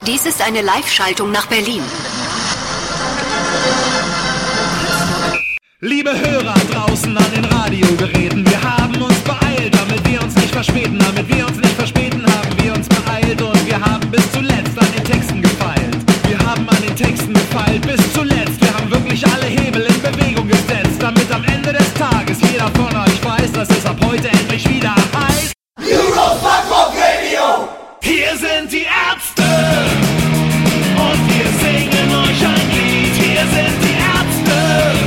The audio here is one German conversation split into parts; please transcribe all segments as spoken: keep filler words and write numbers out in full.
Dies ist eine Live-Schaltung nach Berlin. Liebe Hörer draußen an den Radiogeräten, wir haben uns beeilt, damit wir uns nicht verspäten, damit wir uns nicht verspäten, haben wir uns beeilt und wir haben bis zuletzt an den Texten gefeilt. Wir haben an den Texten gefeilt bis zuletzt, wir haben wirklich alle Hebel in Bewegung gesetzt, damit am Ende des Tages jeder von euch weiß, dass es ab heute endlich wieder heißt Eurofuck Radio! Hier sind die Ärzte und wir singen euch ein Lied, hier sind die Ärzte.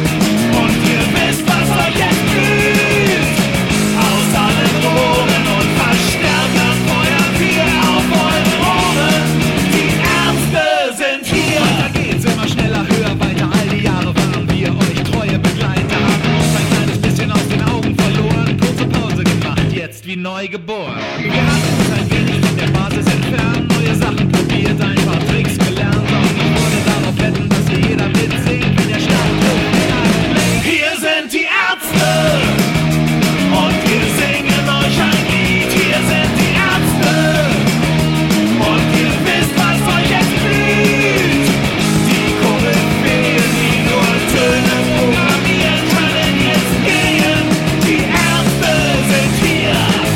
Wie neu geboren. Wir haben uns ein wenig von der Basis entfernt, neue Sachen probiert, ein paar Tricks gelernt und ich würde darauf wetten, dass hier jeder mitsingt, wenn der Start hoch. Hier sind die Ärzte und wir singen euch ein Lied. Hier sind die Ärzte und ihr wisst, was euch jetzt blüht. Die Koryphäen, die nur Töne programmieren, können jetzt gehen. Die Ärzte sind hier.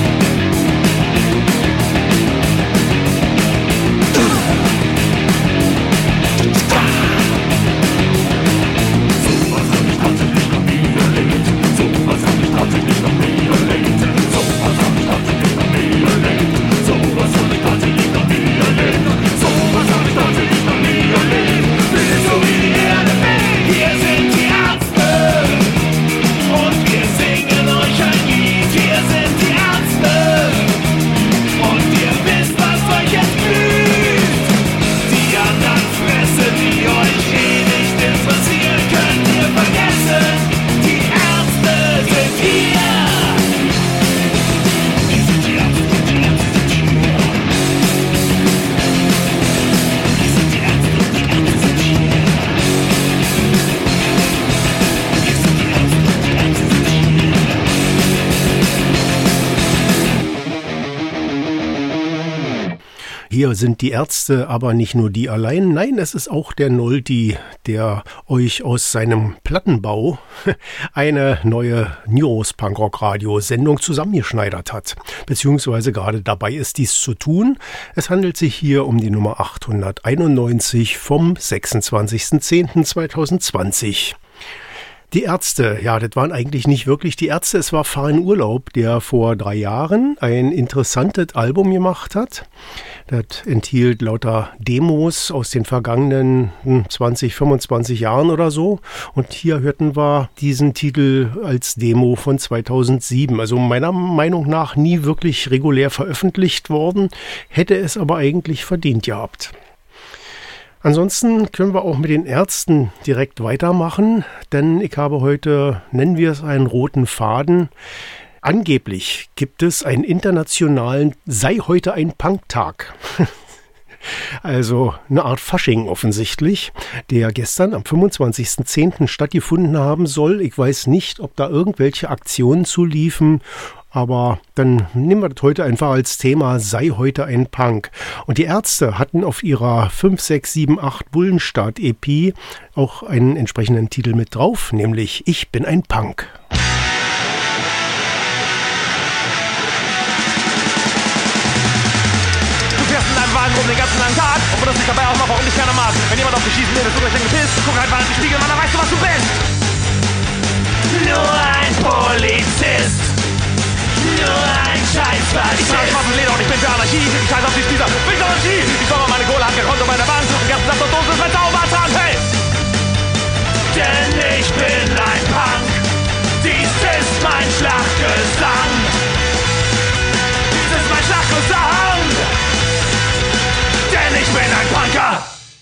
Hier sind die Ärzte, aber nicht nur die allein. Nein, es ist auch der Noldi, der euch aus seinem Plattenbau eine neue News Punkrock Radio Sendung zusammengeschneidert hat. Beziehungsweise gerade dabei ist, dies zu tun. Es handelt sich hier um die Nummer achthunderteinundneunzig vom sechsundzwanzigsten zehnten zweitausendzwanzig. Die Ärzte, ja, das waren eigentlich nicht wirklich die Ärzte, es war Farin Urlaub, der vor drei Jahren ein interessantes Album gemacht hat. Das enthielt lauter Demos aus den vergangenen zwanzig, fünfundzwanzig Jahren oder so. Und hier hörten wir diesen Titel als Demo von zweitausendsieben. Also meiner Meinung nach nie wirklich regulär veröffentlicht worden, hätte es aber eigentlich verdient gehabt. Ansonsten können wir auch mit den Ärzten direkt weitermachen, denn ich habe heute, nennen wir es einen roten Faden. Angeblich gibt es einen internationalen Sei heute ein Punk-Tag. Also eine Art Fasching offensichtlich, der gestern am fünfundzwanzigsten zehnten stattgefunden haben soll. Ich weiß nicht, ob da irgendwelche Aktionen zu liefen. Aber dann nehmen wir das heute einfach als Thema, sei heute ein Punk. Und die Ärzte hatten auf ihrer fünf, sechs, sieben, acht Bullenstart-E P auch einen entsprechenden Titel mit drauf, nämlich Ich bin ein Punk. Du fährst in deinem Wagen rum den ganzen langen Tag und benutzt dich dabei auch noch ordentlich gerne Maß. Wenn jemand auf dich schießen will, bist du gleich ein gepisst. Guck halt mal in den Spiegel, Mann, dann weißt du, was du bist. Nur ein Polizist. Nur ein Scheißfaschist. Ich trage schwarzen Leder und ich bin für Anarchie. Ich scheiß auf die Spießer. Bin Anarchie. Die Sommer, meine Kohle hat gekonnt bei der Bank. Und ganzen Saft und Dose ist mein Zaubertrank. Hey! Denn ich bin ein Punk. Dies ist mein Schlachtgesang. Dies ist mein Schlachtgesang. Denn ich bin ein Punker.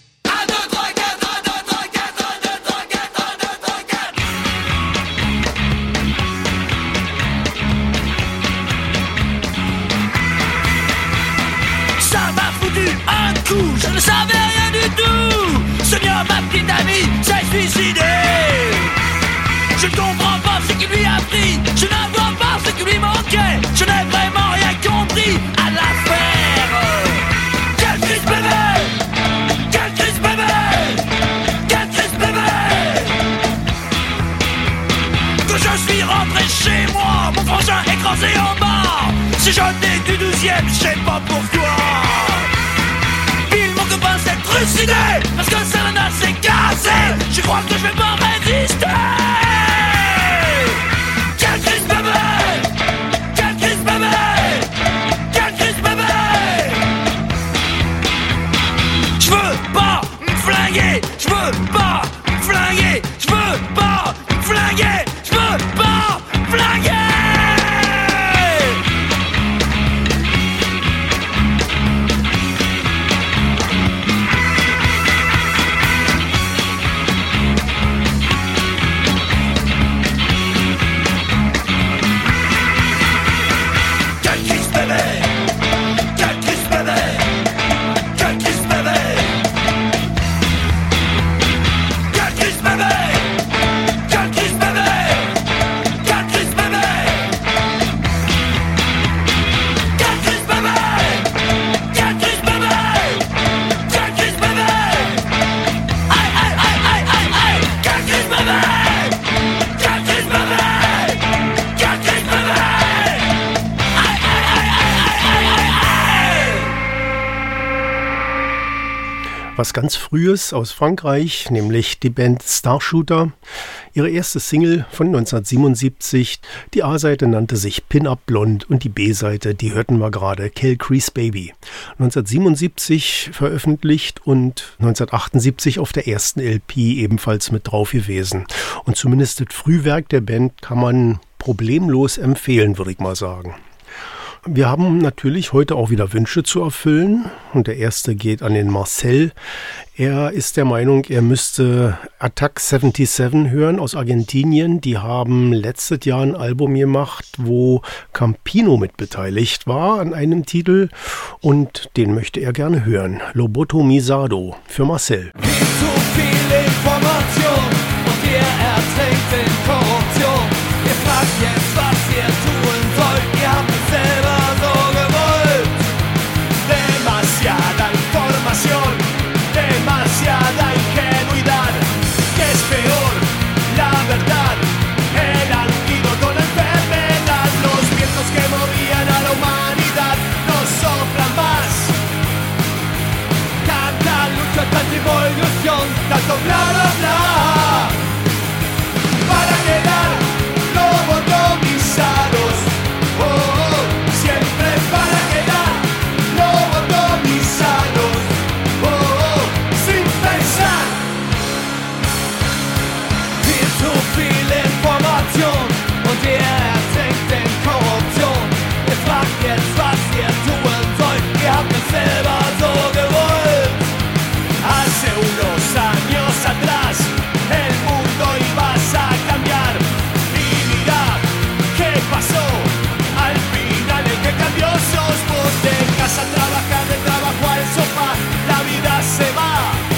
Je ne savais rien du tout. Sonia, ma petite amie, s'est suicidée. Je ne comprends pas ce qui lui a pris. Je ne vois pas ce qui lui manquait. Je n'ai vraiment rien compris à l'affaire. Quel fils bébé. J'ai chanté du douzième, je sais pas pourquoi. Pile mon copain s'est trucidé, parce que ça nana s'est cassé. Je crois que je vais pas résister. Quelle crise bébé, quelle crise bébé, quelle crise bébé. Je veux pas me flinguer, je veux pas me flinguer, je veux pas me flinguer, je veux pas me flinguer. Was ganz Frühes aus Frankreich, nämlich die Band Starshooter. Ihre erste Single von neunzehnhundertsiebenundsiebzig, die A-Seite nannte sich Pin-Up Blond und die B-Seite, die hörten wir gerade, Kel Crease Baby. neunzehnhundertsiebenundsiebzig veröffentlicht und neunzehnhundertachtundsiebzig auf der ersten L P ebenfalls mit drauf gewesen. Und zumindest das Frühwerk der Band kann man problemlos empfehlen, würde ich mal sagen. Wir haben natürlich heute auch wieder Wünsche zu erfüllen und der erste geht an den Marcel. Er ist der Meinung, er müsste Attack siebenundsiebzig hören aus Argentinien. Die haben letztes Jahr ein Album gemacht, wo Campino mit beteiligt war an einem Titel und den möchte er gerne hören. Lobotomizado für Marcel. Zu viel Information und ihr ertrinkt in Korruption. Ihr fragt jetzt, was ihr tun sollt, ihr habt es selber so gewollt. Demasiada información, demasiada ingenuidad. Que es peor, la verdad, el antídoto, la enfermedad. Los vientos que movían a la humanidad no soplan más. Tanta lucha, tanta involución, tanto bla bla bla. Para quedar lobotomizados, oh, oh, siempre para quedar lobotomizados, oh, oh, sin pensar. Viel zu viel Information und ihr ertrinkt in Korruption. Ihr fragt jetzt, was ihr tun sollt, ihr habt es selber so gewollt. Hace unos años atrás el mundo iba a cambiar y mirad qué pasó. Al final el que cambió sos vos. De casa a trabajar, de trabajo al sofá, la vida se va.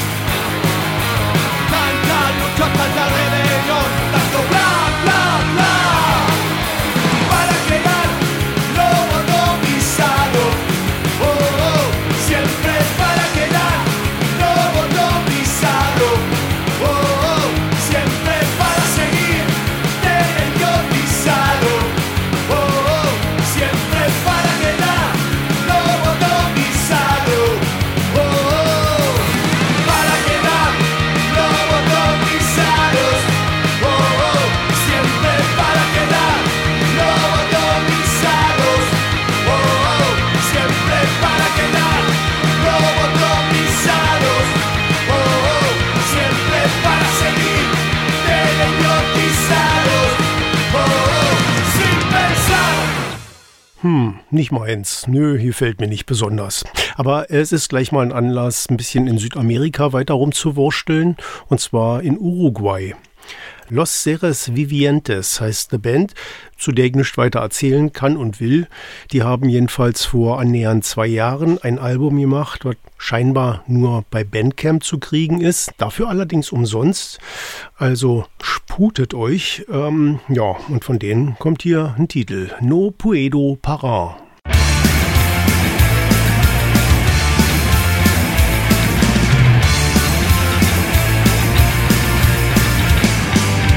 Tanta lucha, tanta rebelión, tanto bla bla bla. Para quedar lobotomizado, oh, oh, siempre para quedar lobotomizado, oh, oh, siempre para seguir idiotizado, oh, oh, siempre para quedar lobotomizado, oh, oh, para quedar lobotomizados, oh, oh, siempre para quedar lobotomizados, oh, oh, siempre para quedar lobotomizados, oh, oh, siempre para seguir idiotizado, oh, oh, sin pensar. Hm, nicht meins. Nö, hier fällt mir nicht besonders. Aber es ist gleich mal ein Anlass, ein bisschen in Südamerika weiter rumzuwursteln, und zwar in Uruguay. Los Seres Vivientes heißt eine Band, zu der ich nicht weiter erzählen kann und will. Die haben jedenfalls vor annähernd zwei Jahren ein Album gemacht, was scheinbar nur bei Bandcamp zu kriegen ist, dafür allerdings umsonst. Also sputet euch. Ähm, ja, und von denen kommt hier ein Titel. No Puedo Parar.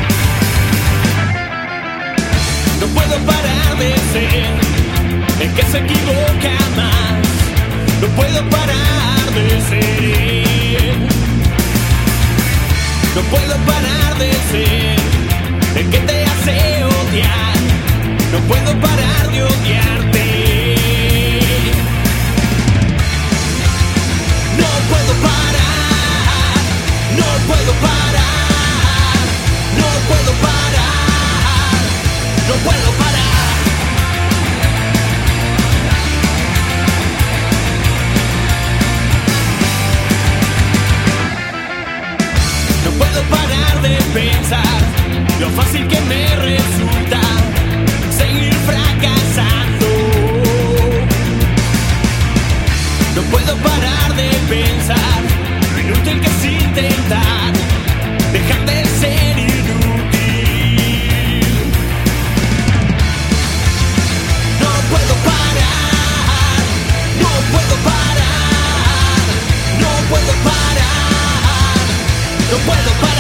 No puedo parar de ser el que se fácil que me resulta seguir fracasando. No puedo parar de pensar lo inútil que es intentar dejar de ser inútil. No puedo parar, no puedo parar, no puedo parar, no puedo parar.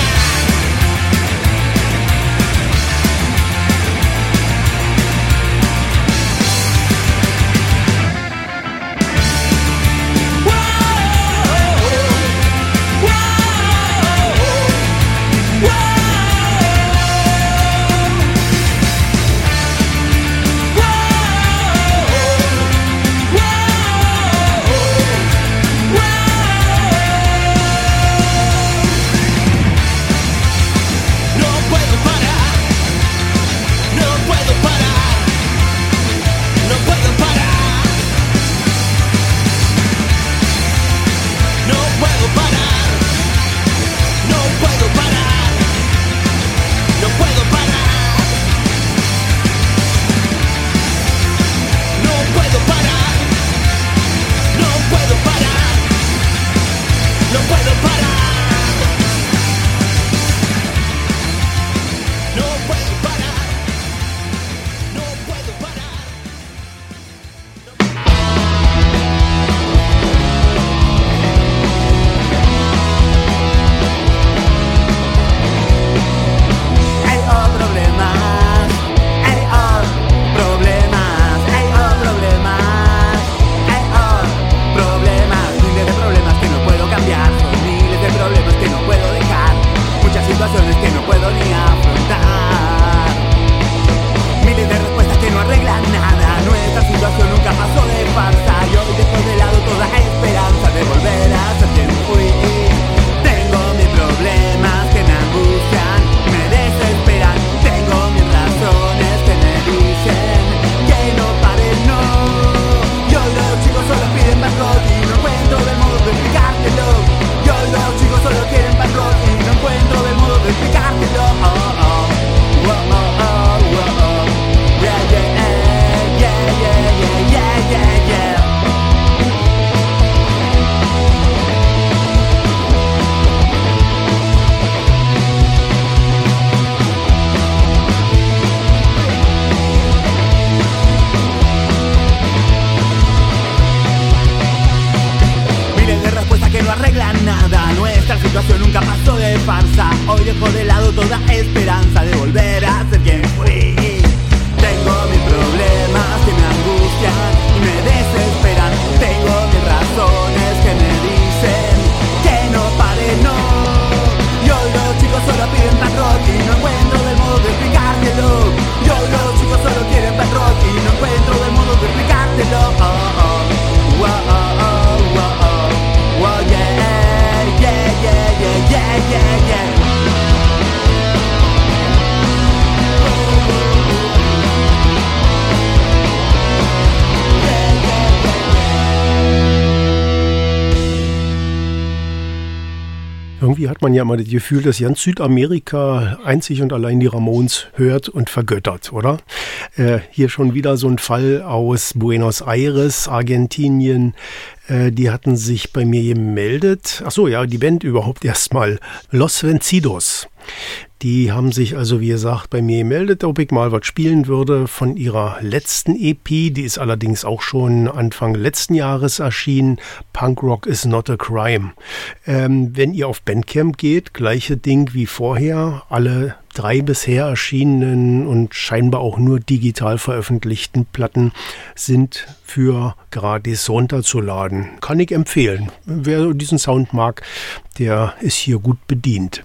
Irgendwie hat man ja immer das Gefühl, dass ganz Südamerika einzig und allein die Ramones hört und vergöttert, oder? Äh, hier schon wieder so ein Fall aus Buenos Aires, Argentinien. Äh, die hatten sich bei mir gemeldet. Ach so, ja, die Band überhaupt erstmal. Los Vencidos. Die haben sich also, wie gesagt, bei mir gemeldet, ob ich mal was spielen würde von ihrer letzten E P. Die ist allerdings auch schon Anfang letzten Jahres erschienen. Punk Rock is not a crime. Ähm, wenn ihr auf Bandcamp geht, gleiche Ding wie vorher. Alle drei bisher erschienenen und scheinbar auch nur digital veröffentlichten Platten sind für gratis runterzuladen. Kann ich empfehlen. Wer diesen Sound mag, der ist hier gut bedient.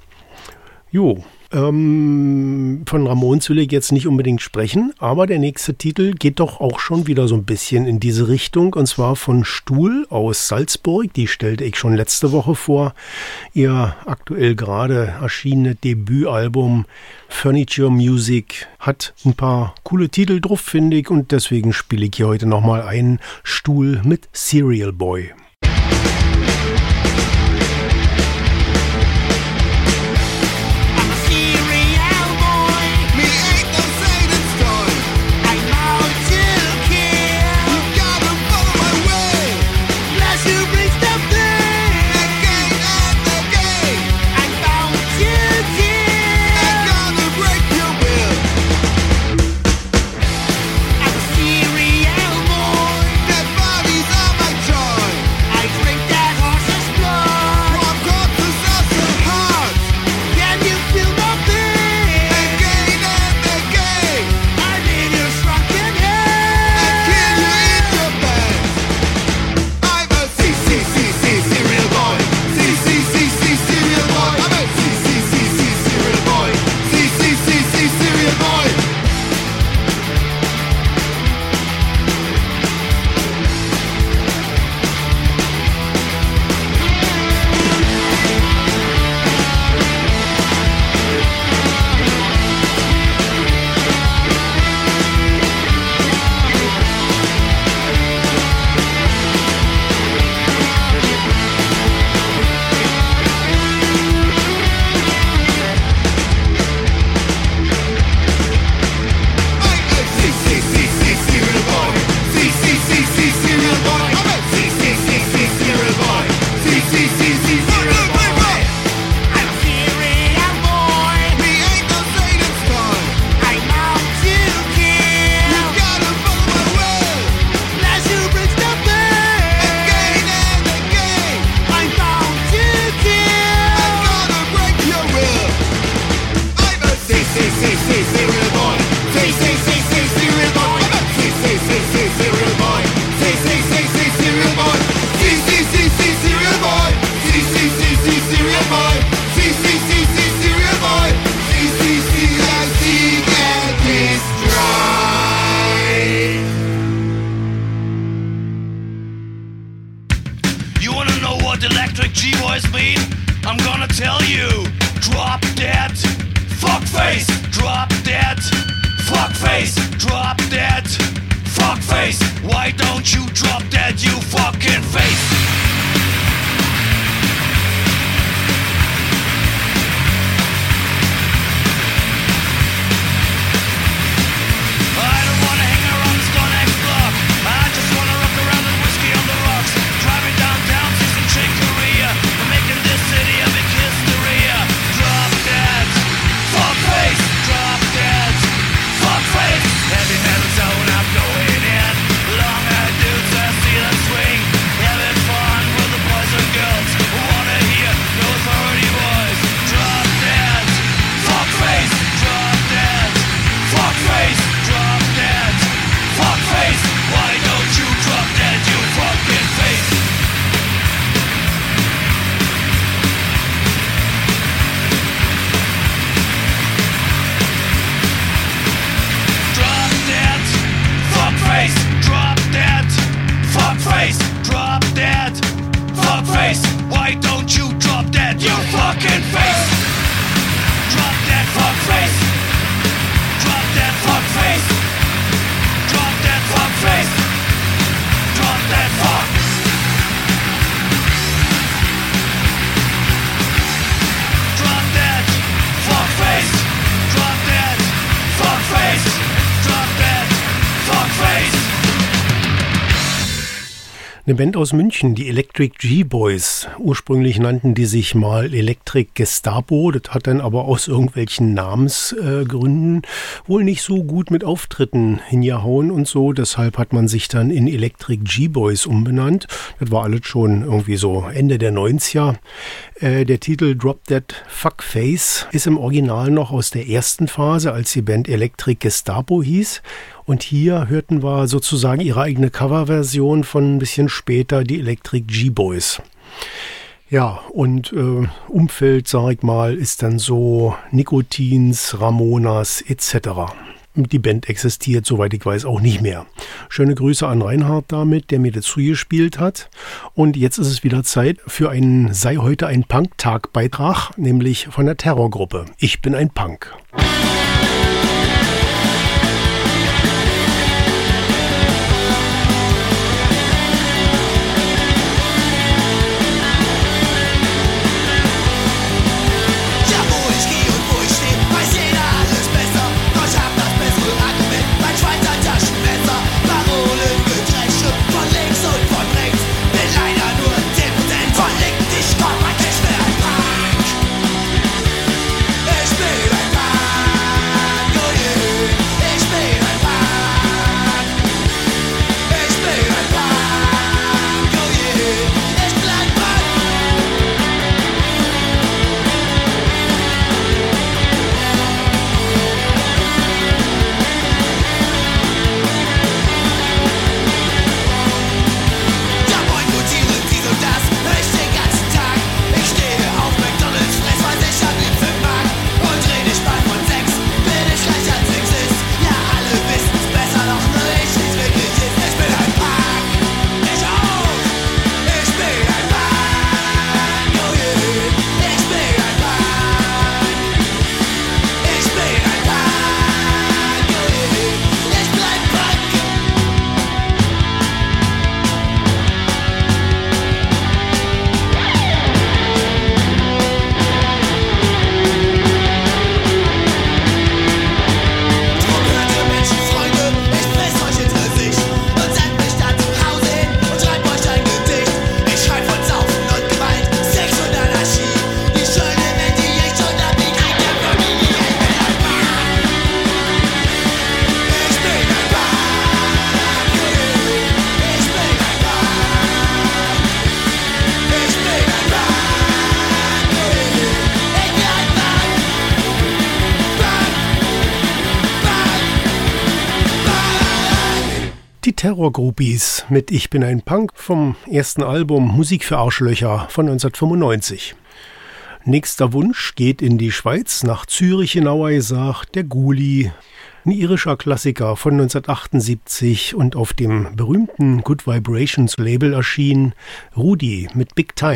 Jo, ähm, von Ramones will ich jetzt nicht unbedingt sprechen, aber der nächste Titel geht doch auch schon wieder so ein bisschen in diese Richtung, und zwar von Stuhl aus Salzburg. Die stellte ich schon letzte Woche vor. Ihr aktuell gerade erschienene Debütalbum Furniture Music hat ein paar coole Titel drauf, finde ich, und deswegen spiele ich hier heute nochmal einen Stuhl mit Serial Boy. Serial boy. G-Boys mean? I'm gonna tell you. Drop dead, fuckface. Drop dead, fuckface. Drop dead, fuckface. Why don't you drop dead, you fucking face? Eine Band aus München, die Electric G-Boys. Ursprünglich nannten die sich mal Electric Gestapo. Das hat dann aber aus irgendwelchen Namensgründen äh, wohl nicht so gut mit Auftritten hingehauen und so. Deshalb hat man sich dann in Electric G-Boys umbenannt. Das war alles schon irgendwie so Ende der neunziger. Äh, der Titel Drop Dead Fuckface ist im Original noch aus der ersten Phase, als die Band Electric Gestapo hieß. Und hier hörten wir sozusagen ihre eigene Coverversion von ein bisschen später, die Electric G-Boys. Ja, und äh, Umfeld, sag ich mal, ist dann so Nicotins, Ramonas et cetera. Die Band existiert, soweit ich weiß, auch nicht mehr. Schöne Grüße an Reinhard damit, der mir dazu gespielt hat. Und jetzt ist es wieder Zeit für einen Sei heute ein Punk-Tag-Beitrag, nämlich von der Terrorgruppe. Ich bin ein Punk. Die Terrorgroupies mit Ich bin ein Punk vom ersten Album Musik für Arschlöcher von neunzehnhundertfünfundneunzig. Nächster Wunsch geht in die Schweiz, nach Zürich genauer gesagt, der Guli, ein irischer Klassiker von neunzehnhundertachtundsiebzig und auf dem berühmten Good Vibrations Label erschien, Rudi mit Big Time.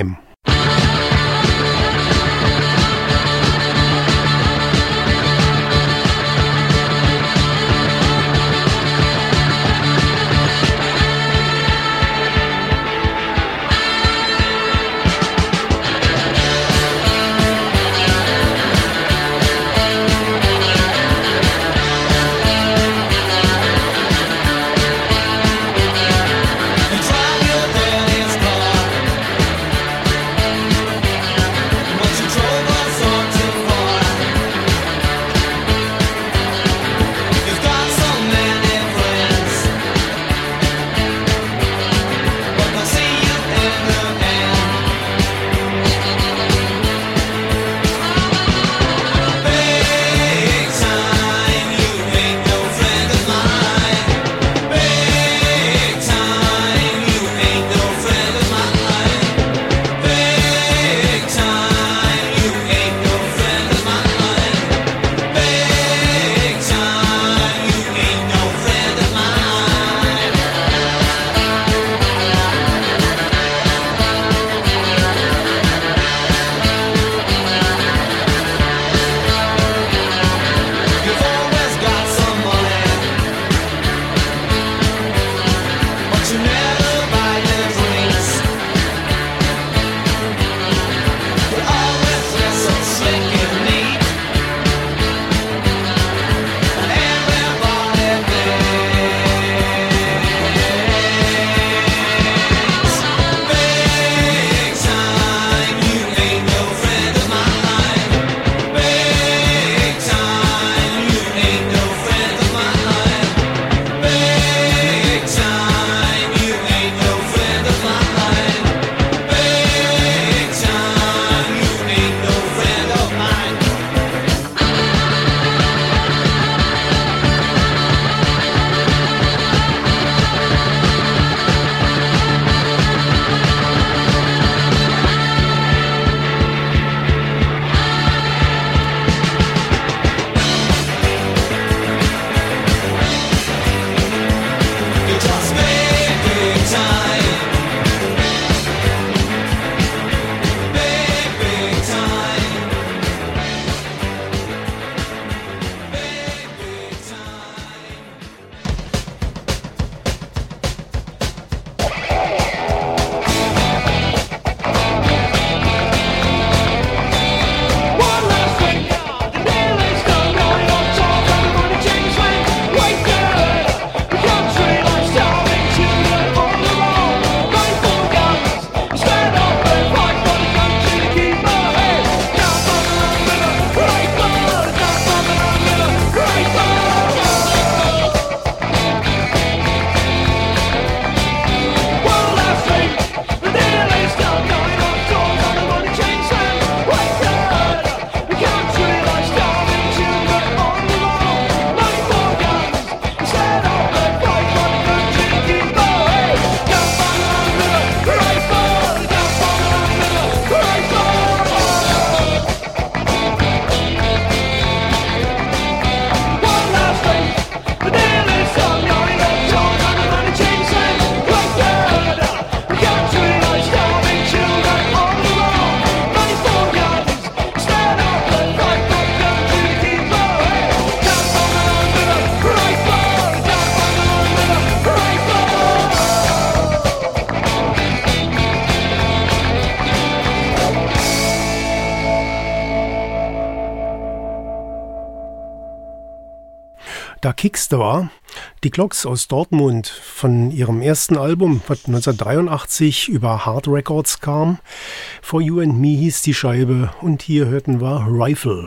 Da kickst du war. Die Clocks aus Dortmund von ihrem ersten Album, was neunzehnhundertdreiundachtzig über Hard Records kam. For You and Me hieß die Scheibe und hier hörten wir Rifle.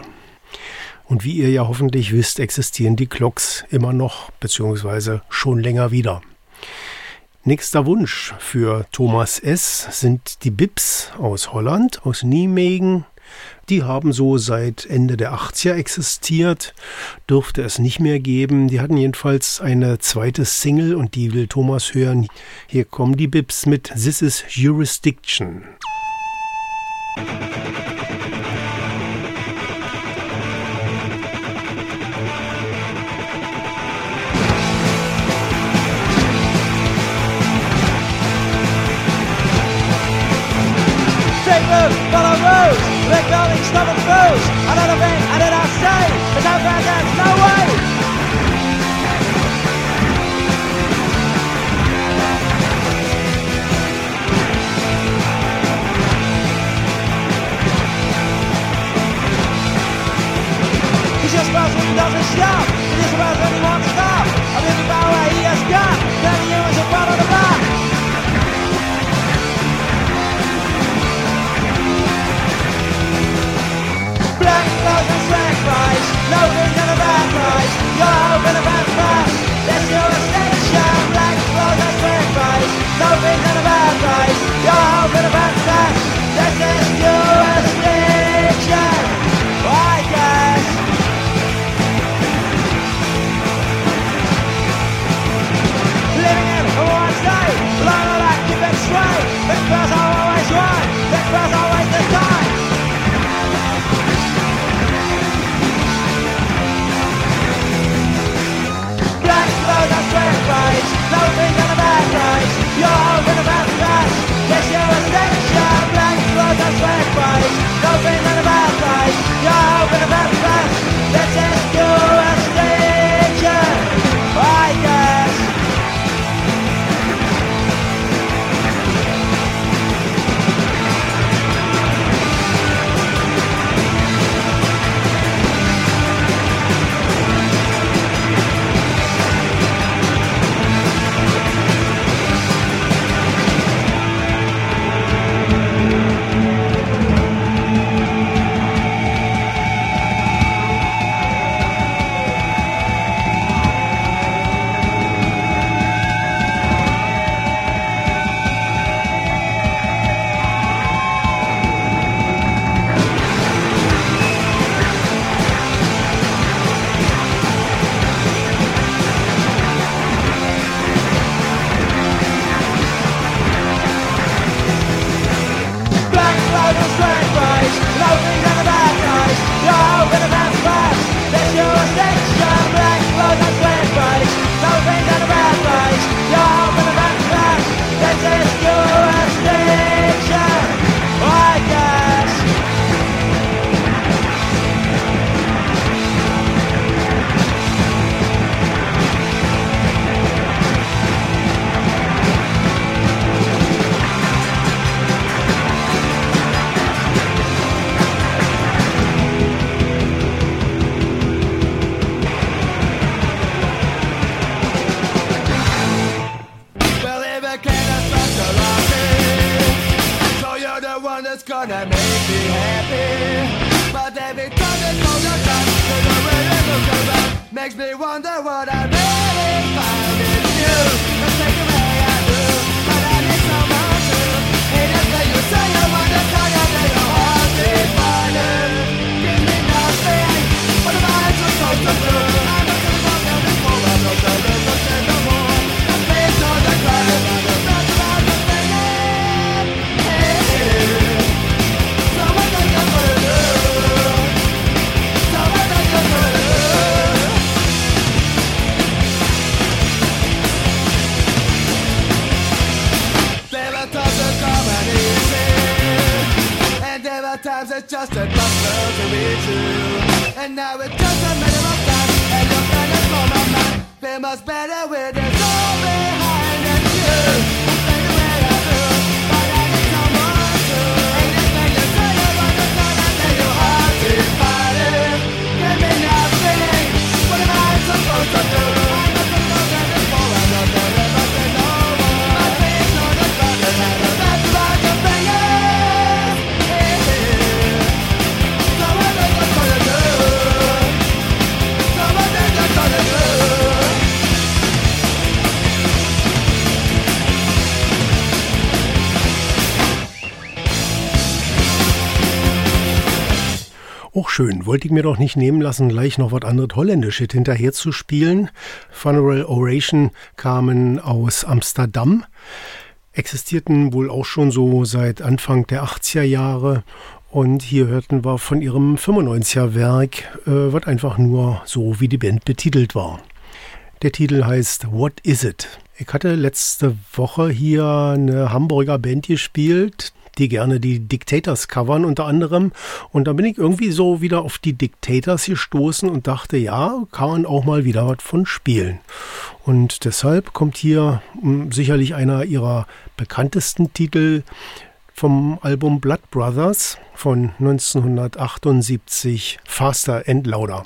Und wie ihr ja hoffentlich wisst, existieren die Clocks immer noch, beziehungsweise schon länger wieder. Nächster Wunsch für Thomas S. sind die Bips aus Holland, aus Nijmegen. Die haben so seit Ende der achtziger existiert, dürfte es nicht mehr geben. Die hatten jedenfalls eine zweite Single und die will Thomas hören. Hier kommen die Bips mit This is Jurisdiction. Take follow rules. We're building stubborn fools. I don't think I did I say. There's no ground dance, no way. He just smells when he doesn't stop. He just smells when he wants stop. I'm in the power where he has got. Then you is a part of the back. Black clothes and slack price. No things and a bad price. You're hoping a bad price. That's your extension. Black clothes and slack price. No things and a bad price. You're hoping a bad price. That's just your extension. I guess. Living in a one state, lying on that, keep it straight. Big girls are always right, big girls always the time. Black clothes and straight price, no things and a bad price. You're hoping a bad price, yes you're a station. Black clothes and straight price, no things and a bad price. You're hoping a bad price, that's just your station. I guess. Gonna make me happy, but every time it goes around, there's a way it looks around, makes me wonder what I really found in you. The same way I do, but I need someone to. Ain't it that you say you want to tell you that your heart is fine? Give me nothing, what am I supposed to do? I'm not gonna walk down this hole, I'm not gonna look at the wall. I'm based on the ground, I'm not about the thing. Times it's just a buffer to reach you. And now it's just a matter of time, and you're gonna blow my mind. Feel much better with there's all behind and you. I'm playing the way I do, but I need someone to. Ain't this thing you say you want to turn and then your heart is fighting. Give me nothing, what am I supposed to do? I'm not the one that is for, I'm not the one that is no more. My face on the ground and I don't have to write your fingers. Auch schön, wollte ich mir doch nicht nehmen lassen, gleich noch was anderes Holländisches hinterher zu spielen. Funeral Oration kamen aus Amsterdam, existierten wohl auch schon so seit Anfang der achtziger Jahre. Und hier hörten wir von ihrem fünfundneunziger Werk, äh, was einfach nur so wie die Band betitelt war. Der Titel heißt What Is It? Ich hatte letzte Woche hier eine Hamburger Band gespielt, die gerne die Dictators covern unter anderem. Und da bin ich irgendwie so wieder auf die Dictators gestoßen und dachte, ja, kann man auch mal wieder was von spielen. Und deshalb kommt hier mh, sicherlich einer ihrer bekanntesten Titel vom Album Blood Brothers von neunzehnhundertachtundsiebzig, Faster and Louder.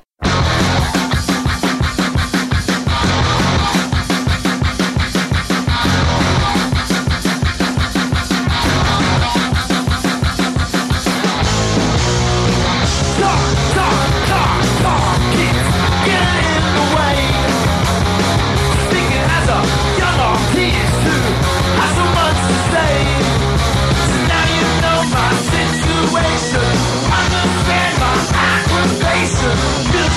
Understand my aggravation.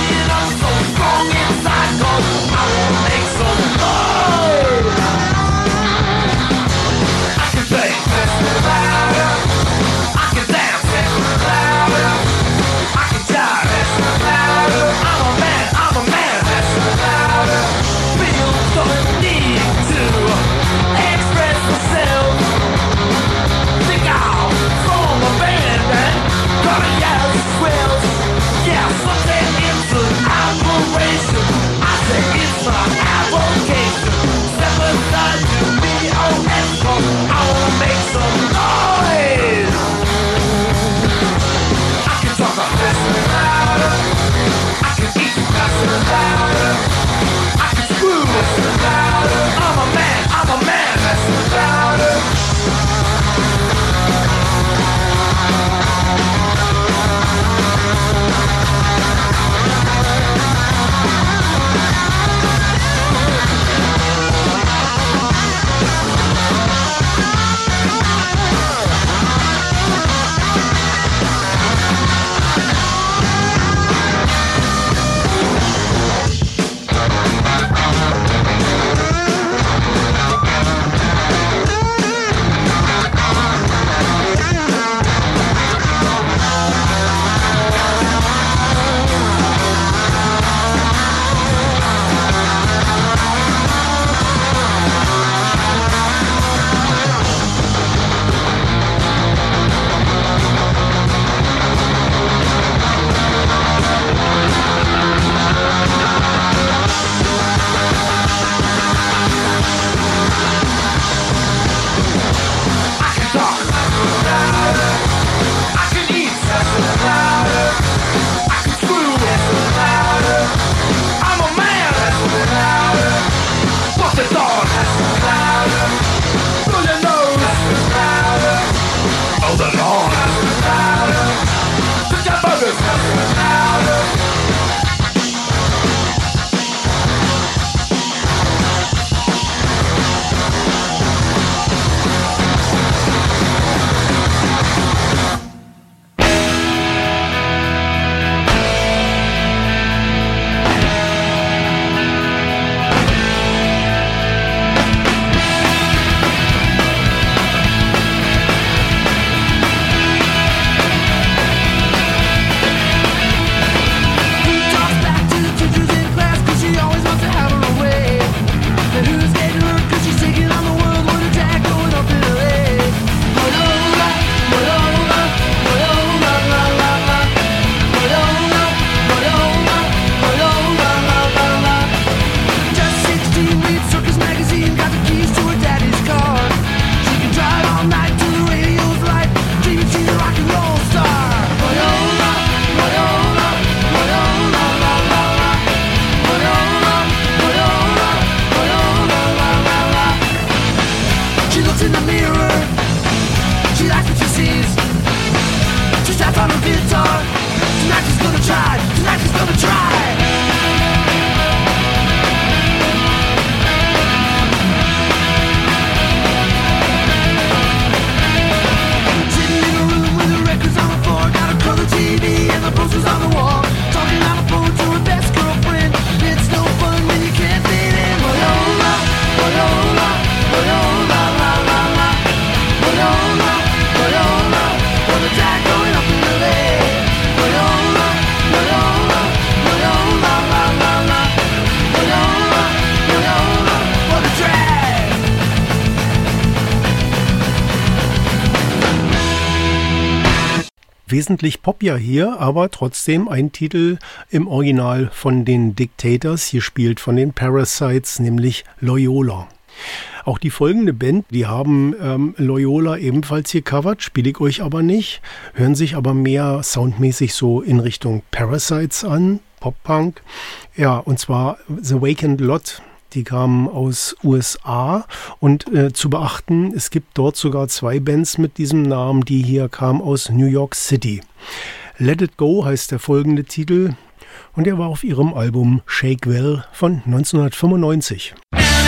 wesentlich poppier hier, aber trotzdem ein Titel im Original von den Dictators, gespielt von den Parasites, nämlich Loyola. Auch die folgende Band, die haben ähm, Loyola ebenfalls gecovert, spiele ich euch aber nicht, hören sich aber mehr soundmäßig so in Richtung Parasites an, Pop-Punk. Ja, und zwar The Vacant Lot. Die kamen aus U S A und äh, zu beachten, es gibt dort sogar zwei Bands mit diesem Namen, die hier kamen aus New York City. Let It Go heißt der folgende Titel und er war auf ihrem Album Shake Well von neunzehnhundertfünfundneunzig.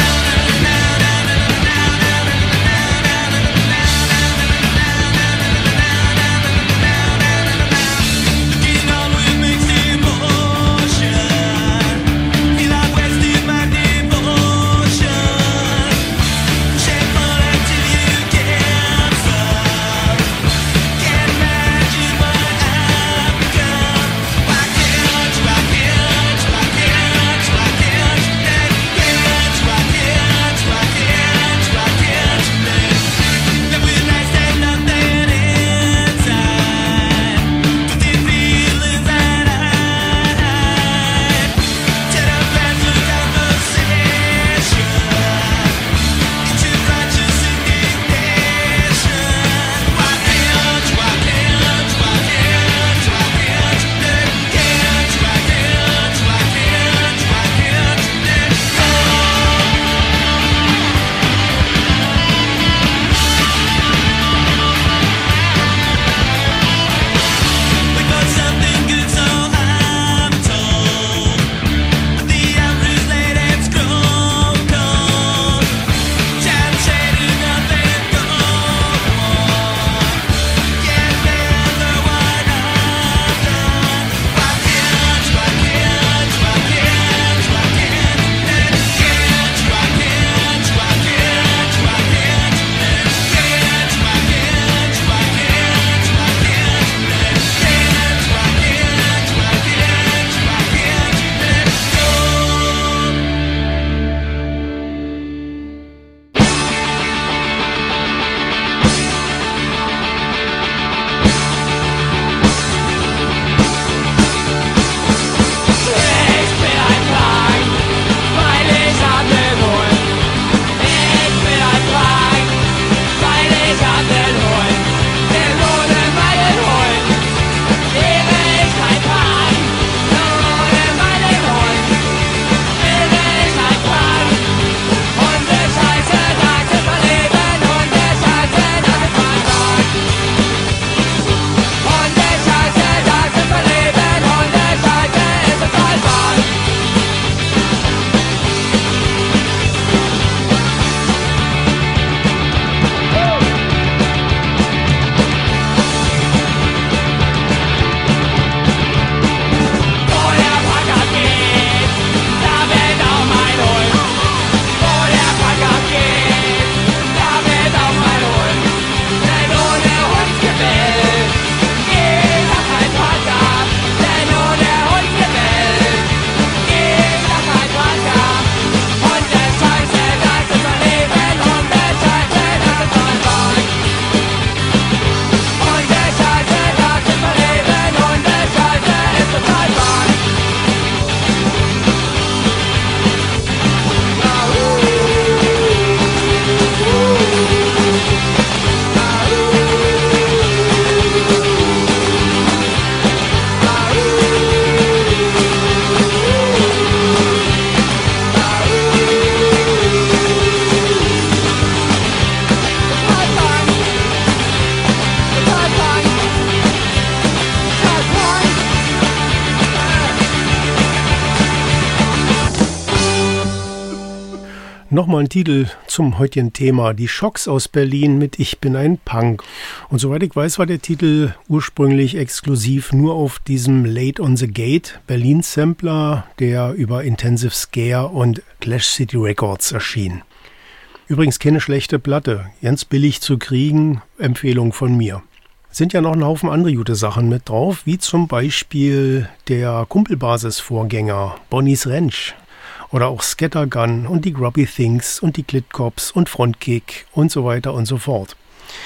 Nochmal ein Titel zum heutigen Thema. Die Schocks aus Berlin mit Ich bin ein Punk. Und soweit ich weiß, war der Titel ursprünglich exklusiv nur auf diesem Late on the Gate Berlin Sampler, der über Intensive Scare und Clash City Records erschien. Übrigens keine schlechte Platte, ganz billig zu kriegen, Empfehlung von mir. Sind ja noch ein Haufen andere gute Sachen mit drauf, wie zum Beispiel der Kumpelbasis-Vorgänger Bonnie's Ranch. Oder auch Scattergun und die Grubby Things und die Klitkops und Frontkick und so weiter und so fort.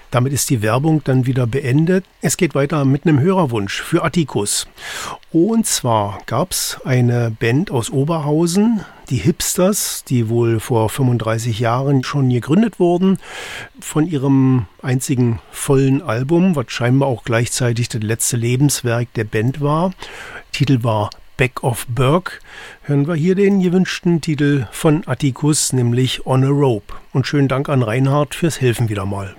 Damit ist die Werbung dann wieder beendet. Es geht weiter mit einem Hörerwunsch für Atticus. Und zwar gab es eine Band aus Oberhausen, die Hipsters, die wohl vor fünfunddreißig Jahren schon gegründet wurden. Von ihrem einzigen vollen Album, was scheinbar auch gleichzeitig das letzte Lebenswerk der Band war. Titel war Back of Burke. Hören wir hier den gewünschten Titel von Atticus, nämlich On a Rope. Und schönen Dank an Reinhard fürs Helfen wieder mal.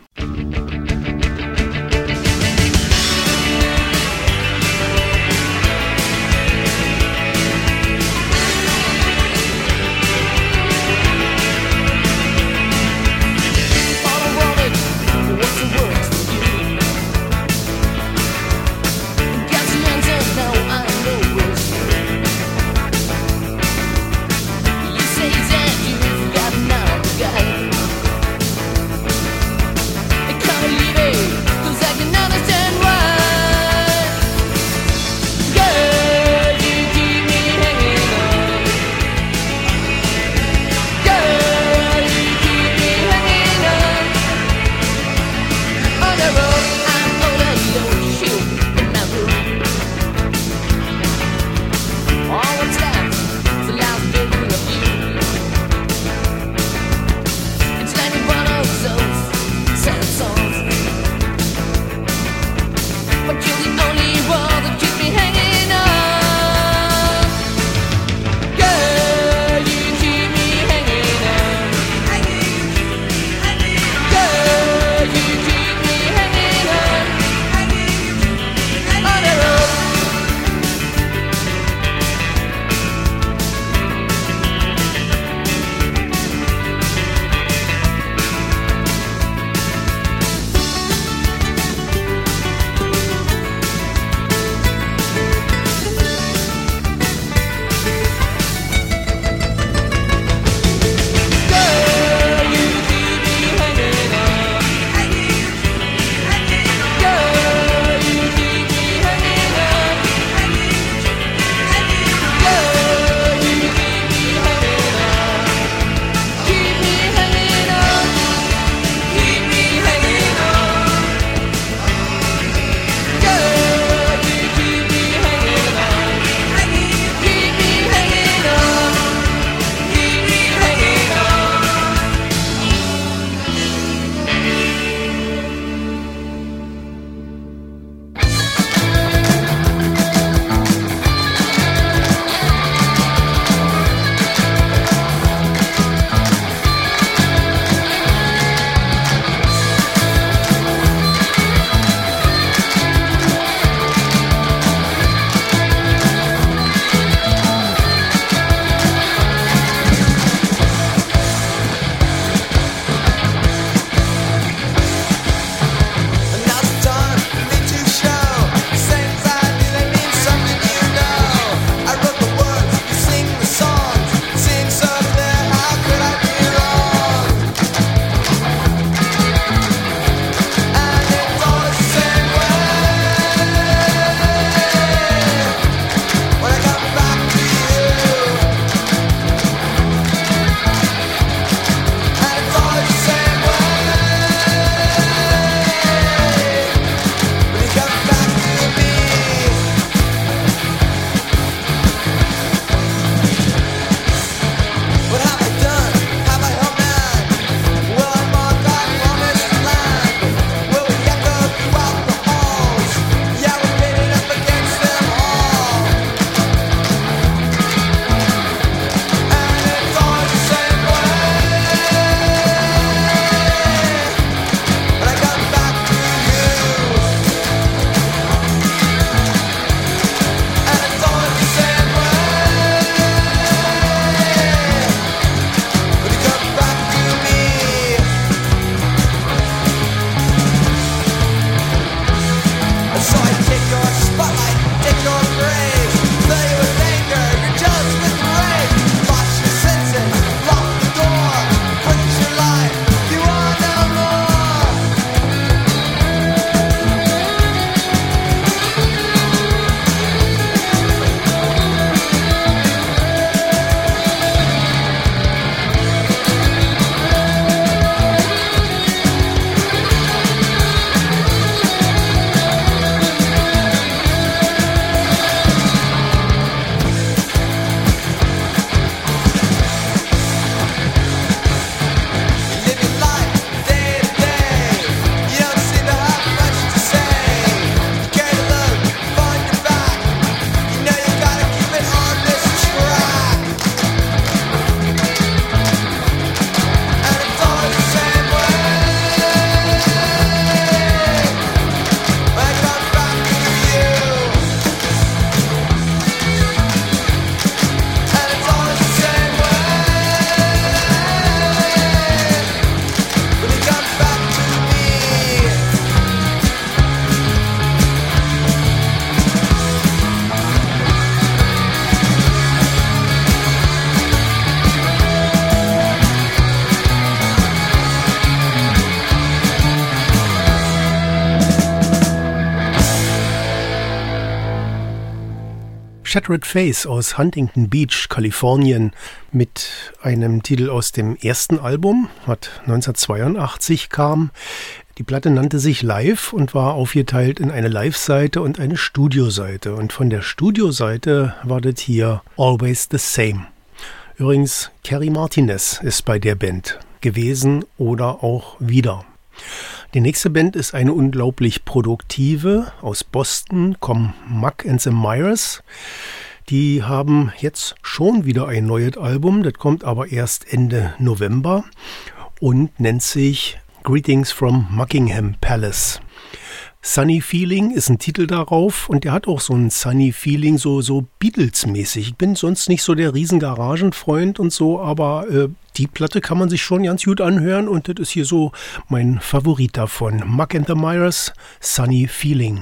Shattered Face aus Huntington Beach, Kalifornien, mit einem Titel aus dem ersten Album, was neunzehnhundertzweiundachtzig kam. Die Platte nannte sich Live und war aufgeteilt in eine Live-Seite und eine Studio-Seite. Und von der Studio-Seite war das hier Always the Same. Übrigens, Kerry Martinez ist bei der Band gewesen oder auch wieder. Die nächste Band ist eine unglaublich produktive. Aus Boston kommen Muck and the Myers. Die haben jetzt schon wieder ein neues Album, das kommt aber erst Ende November und nennt sich Greetings from Buckingham Palace. Sunny Feeling ist ein Titel darauf und der hat auch so ein Sunny Feeling, so, so Beatles-mäßig. Ich bin sonst nicht so der riesen Garagenfreund und so, aber äh, die Platte kann man sich schon ganz gut anhören und das ist hier so mein Favorit davon. Muck and the Myers, Sunny Feeling.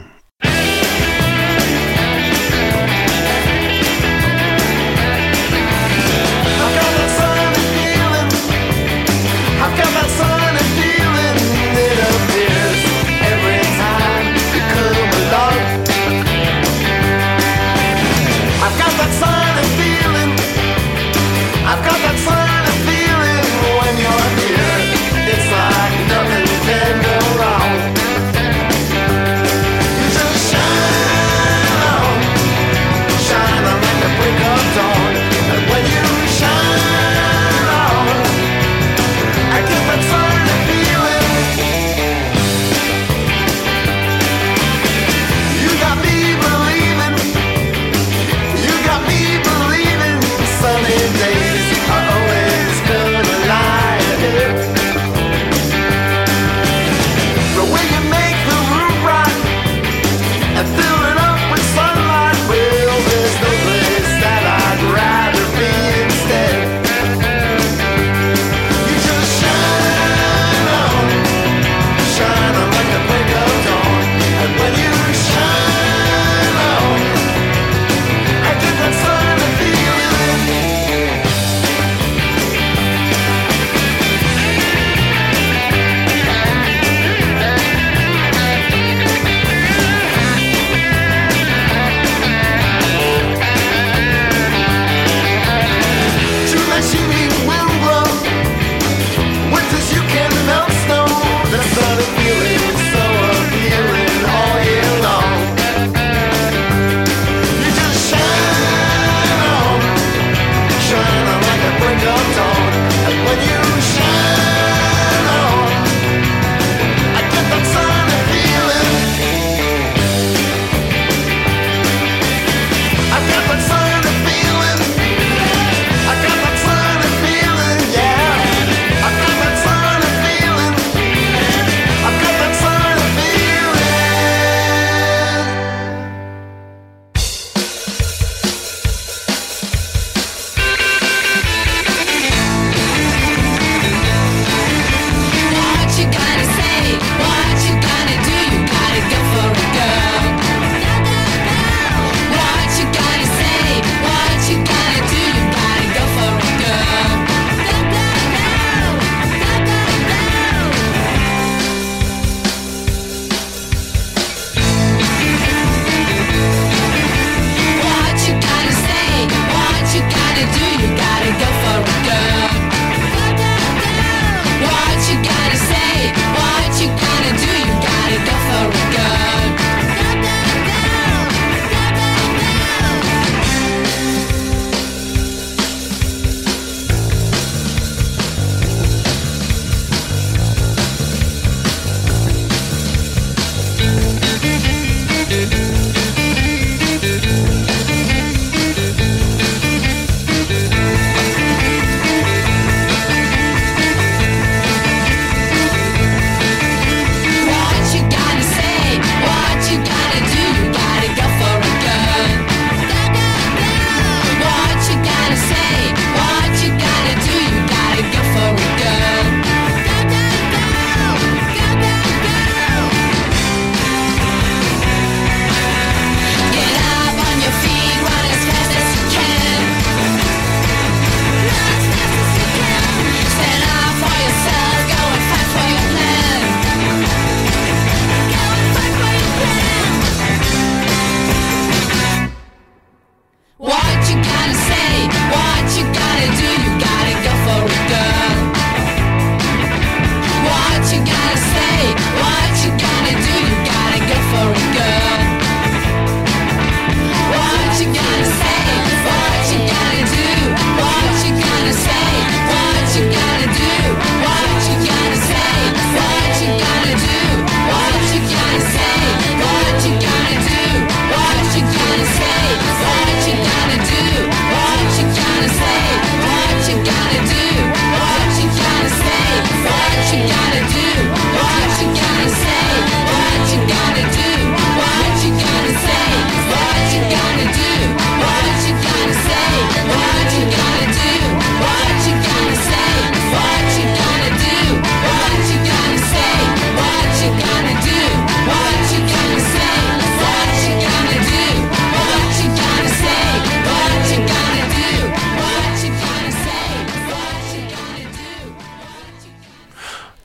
Shine.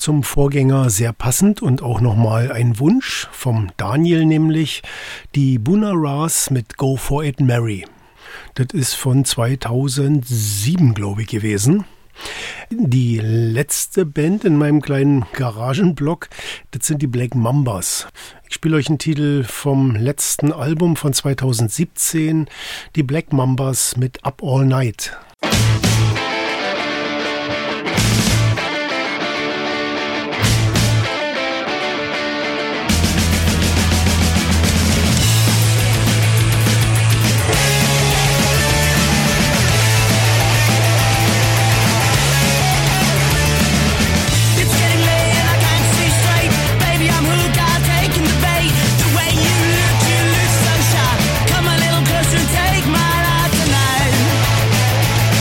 zum Vorgänger sehr passend und auch nochmal ein Wunsch vom Daniel, nämlich die Bunaras mit Go For It Mary. Das ist von zweitausendsieben, glaube ich, gewesen. Die letzte Band in meinem kleinen Garagenblock, das sind die Black Mambas. Ich spiele euch einen Titel vom letzten Album von zweitausendsiebzehn, die Black Mambas mit Up All Night. Take my life tonight.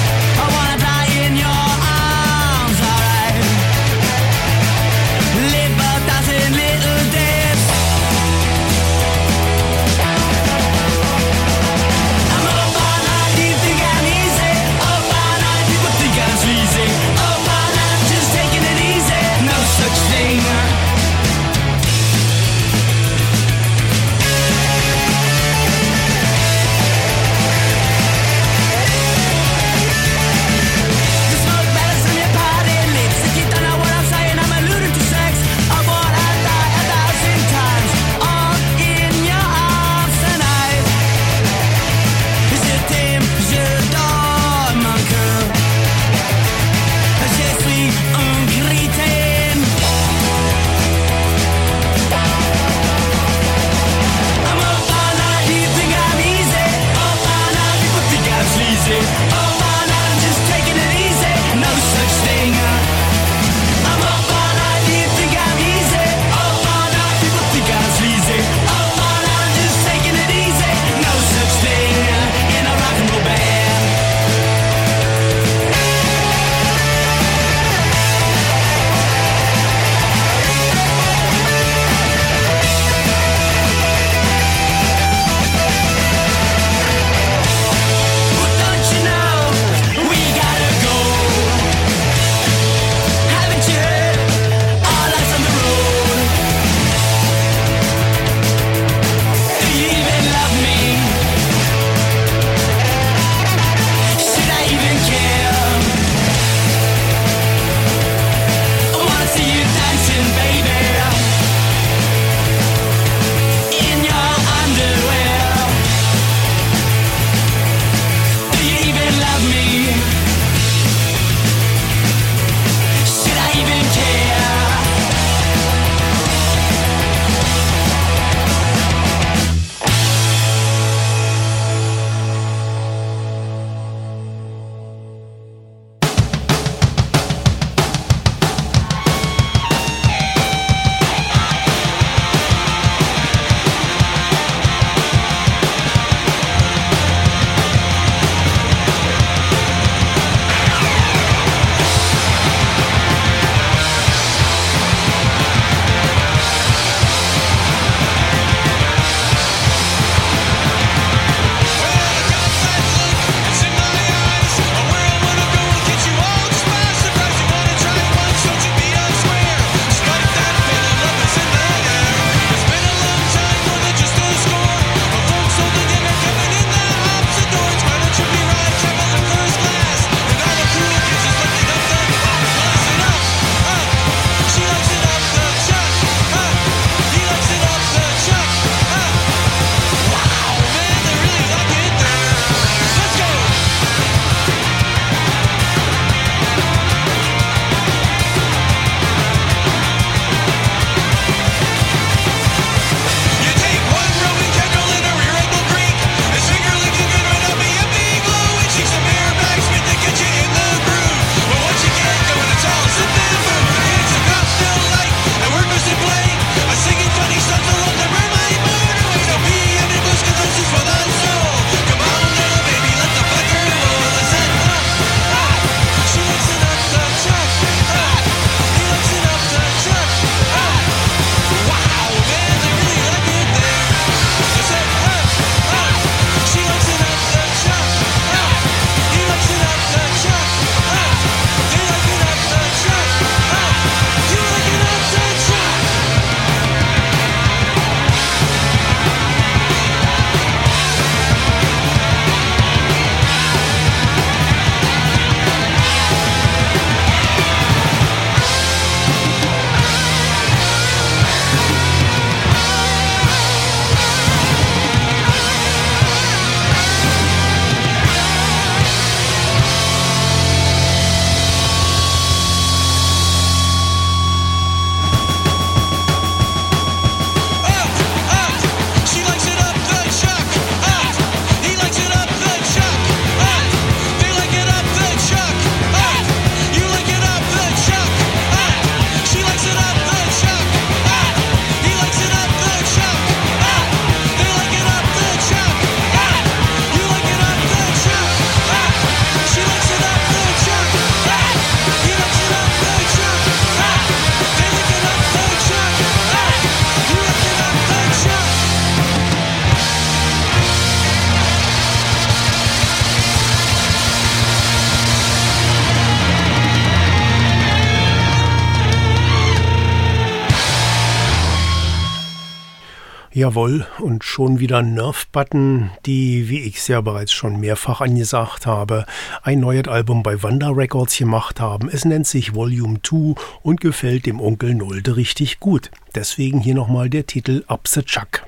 Jawohl, und schon wieder Nerve Button, die, wie ich es ja bereits schon mehrfach angesagt habe, ein neues Album bei Wanda Records gemacht haben. Es nennt sich Volume zwei und gefällt dem Onkel Nolde richtig gut. Deswegen hier nochmal der Titel Up the Chuck.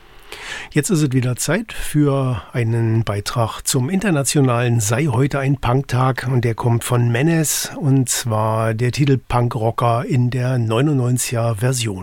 Jetzt ist es wieder Zeit für einen Beitrag zum internationalen Sei heute ein Punktag und der kommt von Menace und zwar der Titel Punk Rocker in der neunundneunziger Version.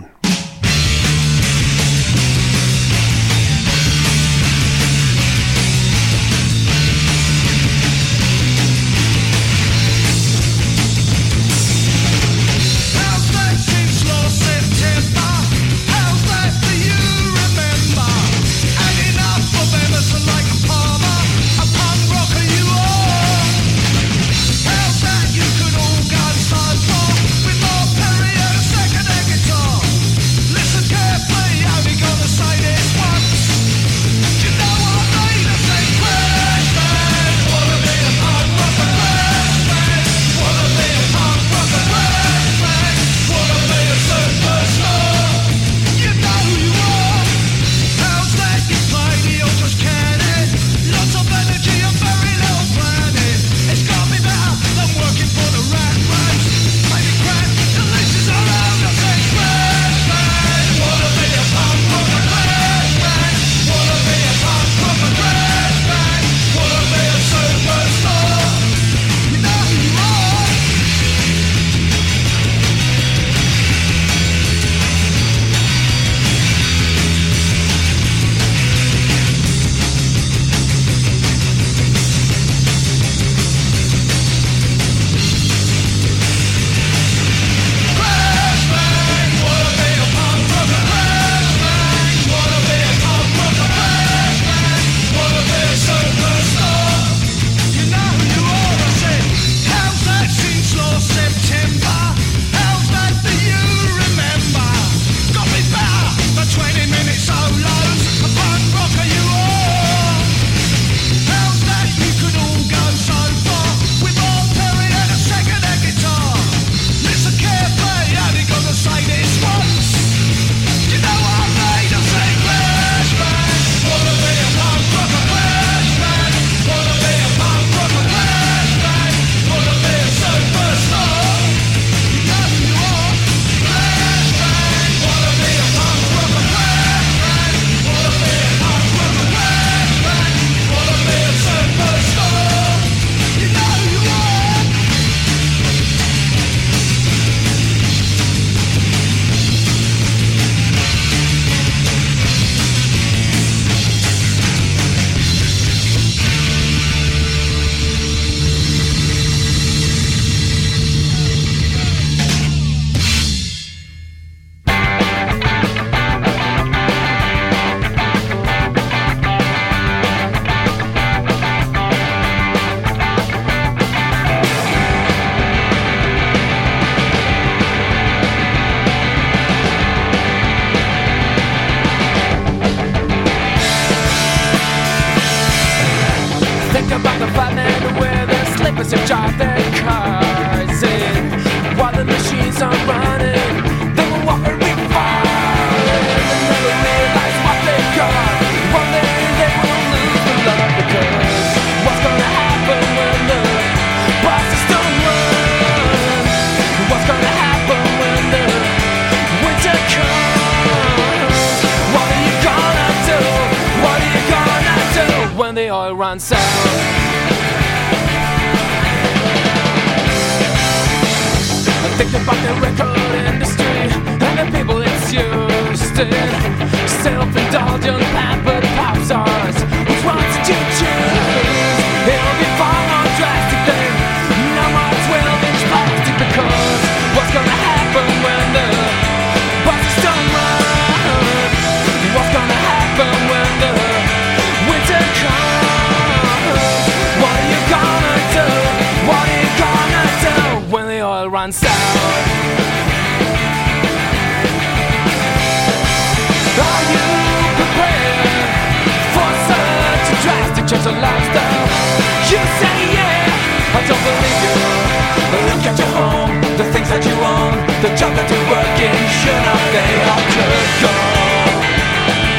The job that you're working, sure enough they all could go.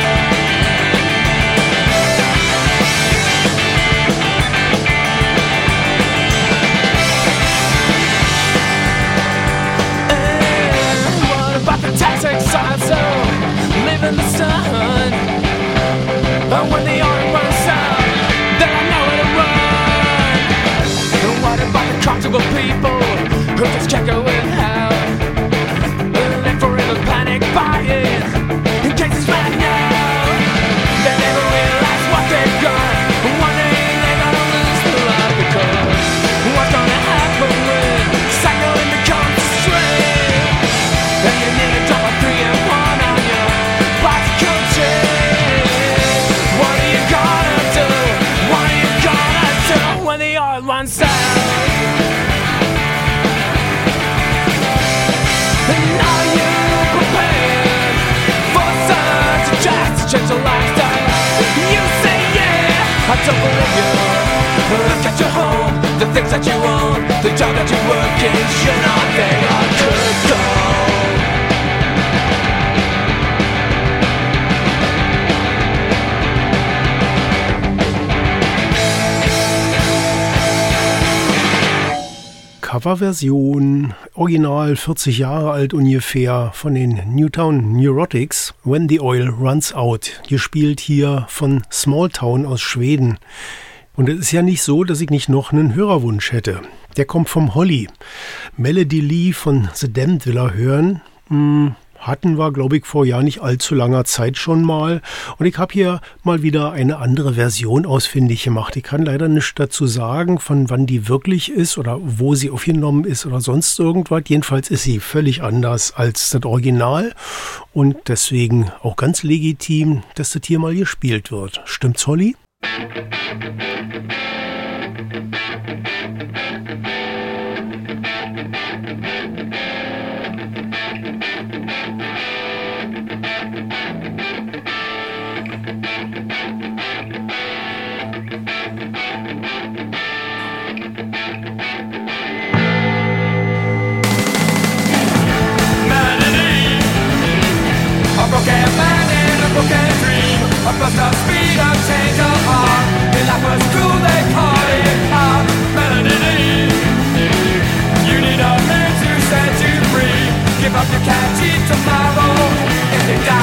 shuffling you. Look at your home, the things that you own, the job that you work in, you're not they are good gone. Coverversion, original vierzig Jahre alt ungefähr, von den Newtown Neurotics, When the Oil Runs Out, gespielt hier von Small Town aus Schweden. Und es ist ja nicht so, dass ich nicht noch einen Hörerwunsch hätte. Der kommt vom Holly. Melody Lee von The Damned will er hören. Hm, hatten wir, glaube ich, vor ja nicht allzu langer Zeit schon mal. Und ich habe hier mal wieder eine andere Version ausfindig gemacht. Ich kann leider nichts dazu sagen, von wann die wirklich ist oder wo sie aufgenommen ist oder sonst irgendwas. Jedenfalls ist sie völlig anders als das Original. Und deswegen auch ganz legitim, dass das hier mal gespielt wird. Stimmt's, Holly? Give up your catchy tomorrow if they die.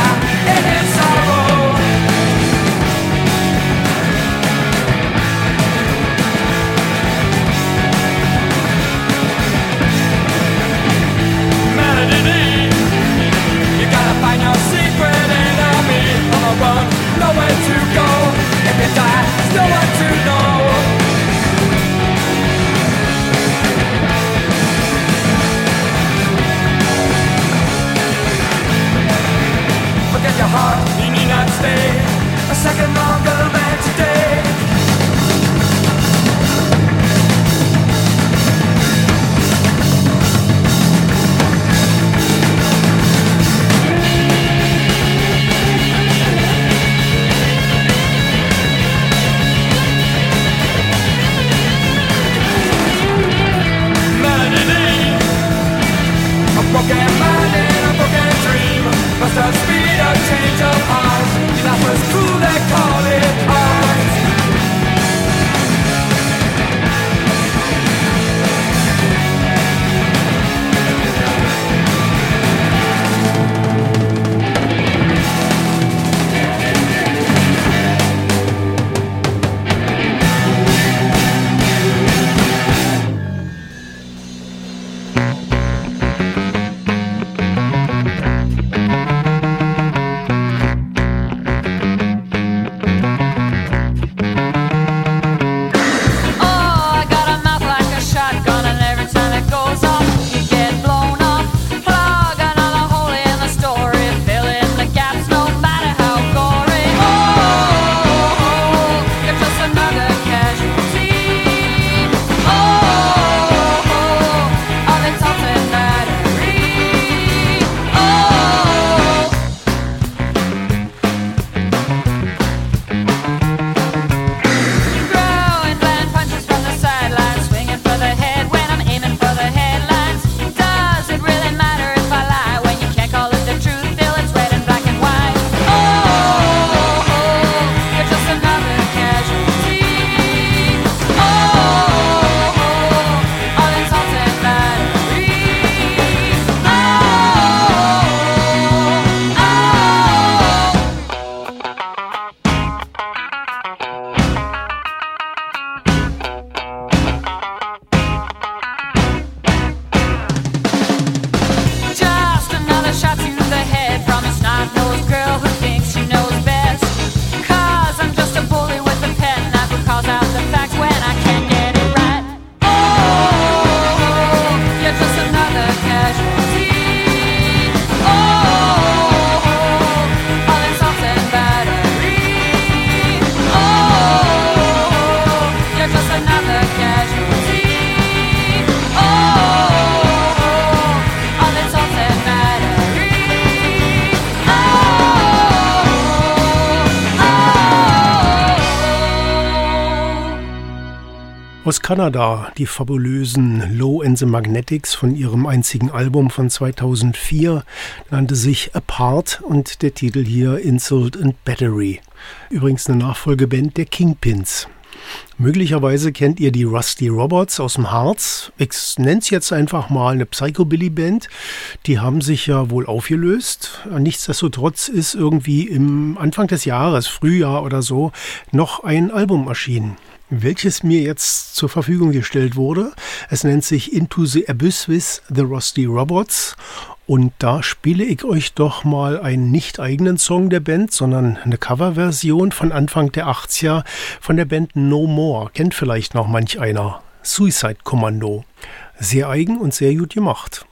Aus Kanada, die fabulösen Low and the Magnetics von ihrem einzigen Album von zweitausendvier, nannte sich Apart und der Titel hier Insult and Battery. Übrigens eine Nachfolgeband der Kingpins. Möglicherweise kennt ihr die Rusty Robots aus dem Harz. Ich nenne es jetzt einfach mal eine Psychobilly-Band. Die haben sich ja wohl aufgelöst. Nichtsdestotrotz ist irgendwie im Anfang des Jahres, Frühjahr oder so, noch ein Album erschienen, welches mir jetzt zur Verfügung gestellt wurde. Es nennt sich Into the Abyss with the Rusty Robots. Und da spiele ich euch doch mal einen nicht eigenen Song der Band, sondern eine Coverversion von Anfang der achtziger von der Band No More. Kennt vielleicht noch manch einer. Suicide Commando. Sehr eigen und sehr gut gemacht.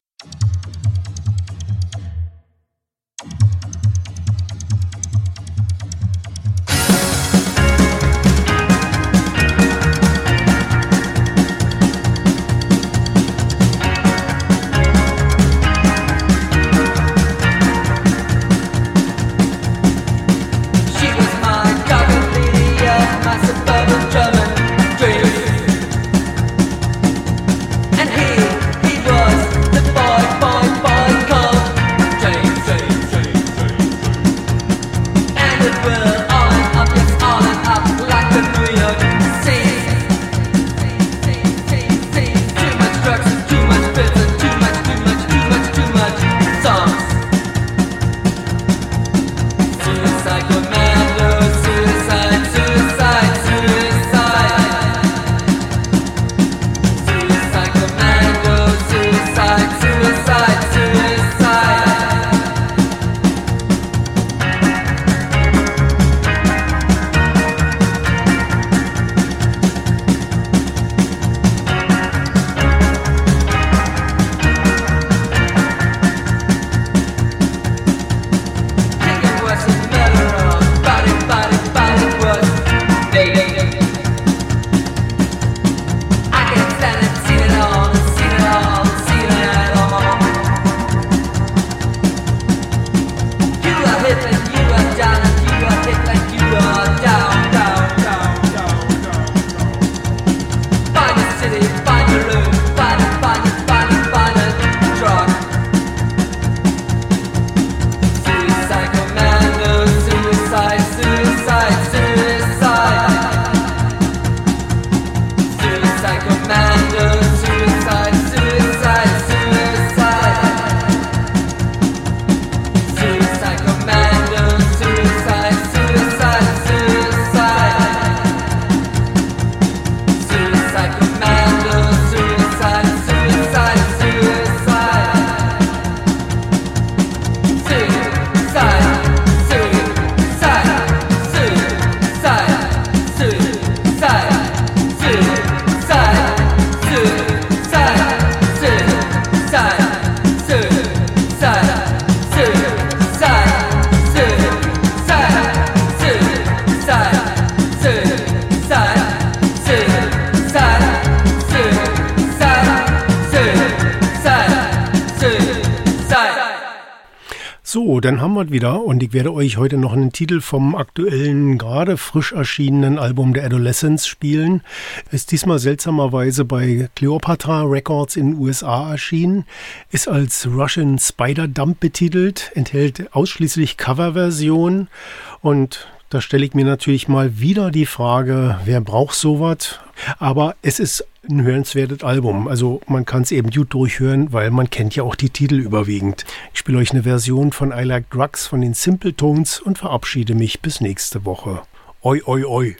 So, dann haben wir es wieder und ich werde euch heute noch einen Titel vom aktuellen, gerade frisch erschienenen Album der Adolescents spielen. Ist diesmal seltsamerweise bei Cleopatra Records in den U S A erschienen, ist als Russian Spider Dump betitelt, enthält ausschließlich Coverversionen und da stelle ich mir natürlich mal wieder die Frage, wer braucht sowas? Aber es ist ein hörenswertes Album. Also man kann es eben gut durchhören, weil man kennt ja auch die Titel überwiegend. Ich spiele euch eine Version von I Like Drugs von den Simple Tones und verabschiede mich bis nächste Woche. Oi, oi, oi.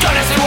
Soll es im